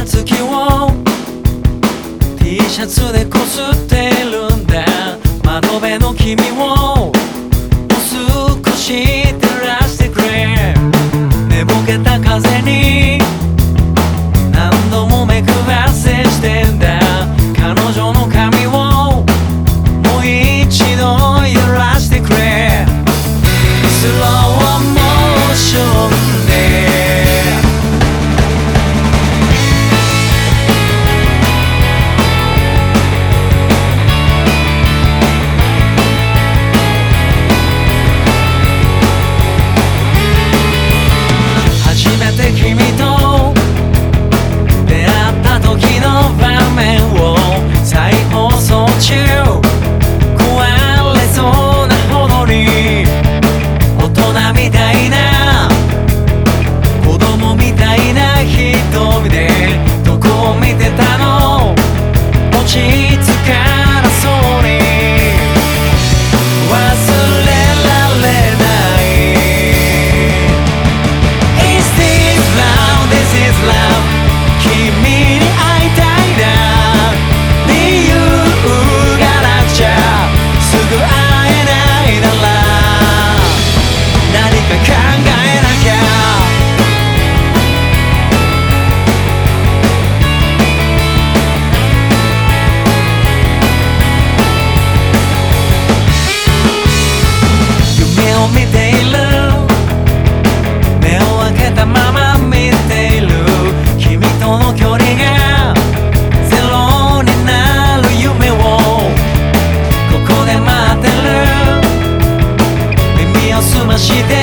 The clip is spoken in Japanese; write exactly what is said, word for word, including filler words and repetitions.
月を T シャツでこすってるんだ。窓辺の君をもう少し照らしてくれ。寝ぼけた風に何度も目くばせしてんだ。彼女の髪をもう一度揺らしてくれ。スローモーションで初めて君と出会った時の場面を再放送中、壊れそうなほどに大人みたいな子供みたいな瞳でどこを見てたの。落ち着かなそうに忘れられない。 Is this love? This is love. 君に会いたいな。理由がなくちゃすぐ会えないなら何か考えなきゃ。夢を見ている。目を開けたまま見ている。君との距離がゼロになる夢をここで待ってる。耳を澄まして